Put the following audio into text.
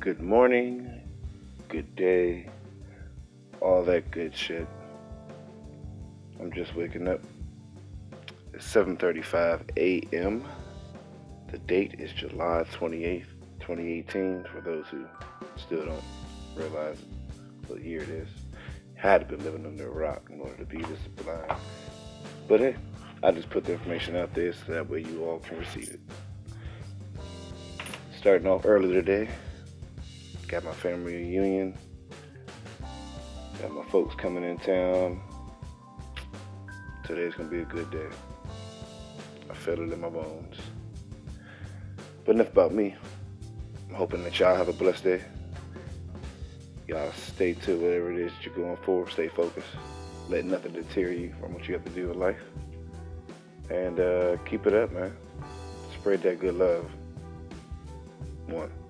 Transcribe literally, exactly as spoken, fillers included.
Good morning, good day, all that good shit. I'm just waking up. It's seven thirty-five a m The date is July twenty-eighth, twenty eighteen, for those who still don't realize what year it is. Had to be living under a rock in order to be this blind. But hey, I just put the information out there so that way you all can receive it. Starting off early today, got my family reunion, got my folks coming in town. Today's gonna be a good day. I feel it in my bones. But enough about me. I'm hoping that y'all have a blessed day. Y'all stay to whatever it is that you're going for. Stay focused. Let nothing deter you from what you have to do in life. And uh, keep it up, man. Spread that good love. One.